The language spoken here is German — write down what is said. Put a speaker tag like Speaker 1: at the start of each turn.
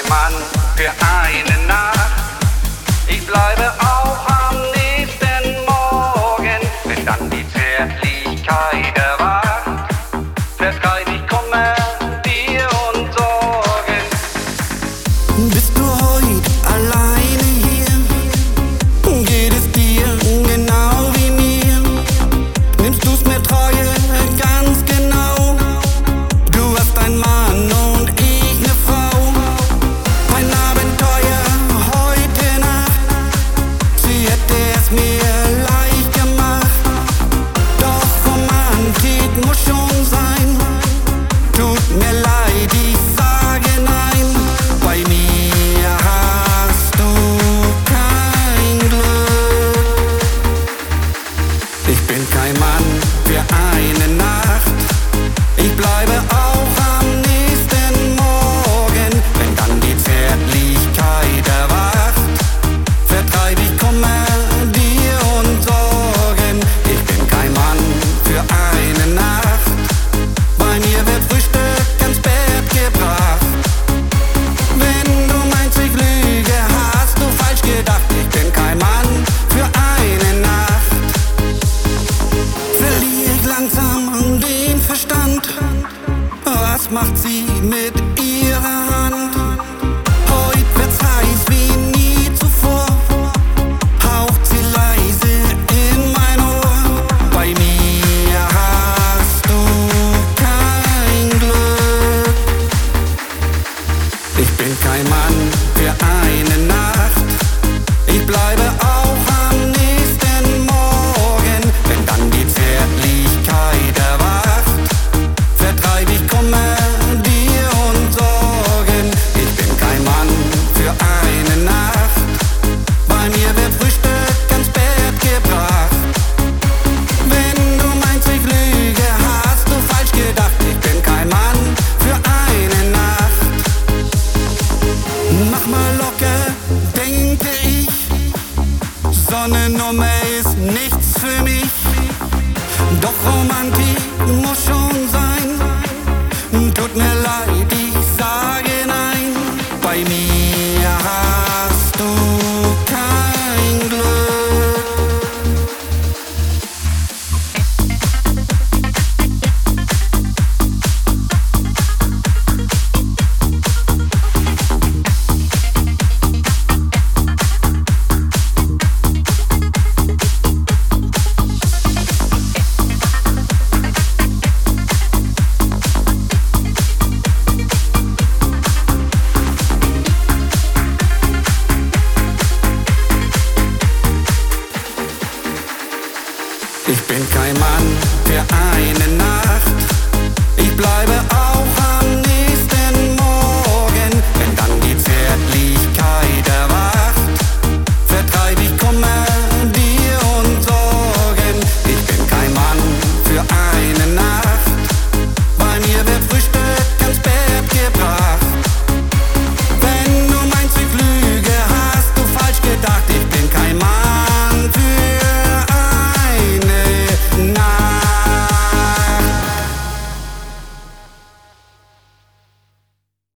Speaker 1: kein Mann für eine Nacht. Ich bleibe auch am nächsten Morgen, wenn dann die Zärtlichkeit erwacht. Vertreib ich Kummer, Bier und Sorgen.
Speaker 2: Bist du heut alleine hier? Geht es dir genau wie mir? Nimmst du's mir Treue ganz genau? Du hast einen Mann und ich ne Frau. Ein Abenteuer heute Nacht. Sie hätte es mir leicht gemacht. Doch Romantik muss schon sein. Tut mir leid, ich sage nein. Bei mir hast du kein Glück. Ich bin kein Mann für eine Nacht. Ich bleibe auch am nächsten Morgen, wenn dann die Zärtlichkeit erwacht. Vertreib ich Kummer, Dir und Sorgen. Ich bin kein Mann für eine Nacht. Bei mir wird Frühstück ins Bett gebracht. Wenn du meinst, ich lüge, hast du falsch gedacht. Ich bin kein Mann für eine Nacht. Verliere ich langsam den Verstand? Was macht sie mit ihrer Hand? Heut wird's heiß wie nie zuvor. Haucht sie leise in mein Ohr. Bei mir hast du kein Glück. Ich bin kein Mann für eine Nacht. Ich bleibe auch am nächsten Morgen, wenn dann die Zärtlichkeit erwacht. Vertreib ich Kummer, Dir und Sorgen. Ich bin kein Mann für eine Nacht. Bei mir wird Frühstück ins Bett gebracht. Wenn du meinst, ich lüge, hast du falsch gedacht. Ich bin kein Mann für eine Nacht. Mach mal locker, denke ich. Sonnennummer ist nichts für mich. Doch Romantik muss schon sein. Tut mir leid, ich sage nein. Bei mir hast du kein Glück. Ich bin kein Mann für eine Nacht.